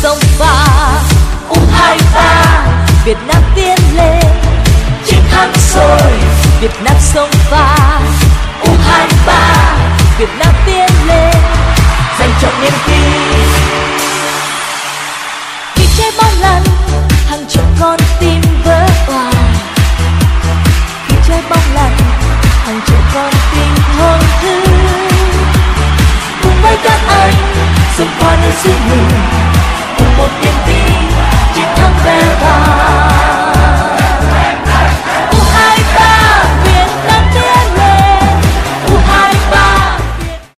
sông pha. U23 Việt Nam tiến lên, chiến thắng rồi Việt Nam sông pha. U23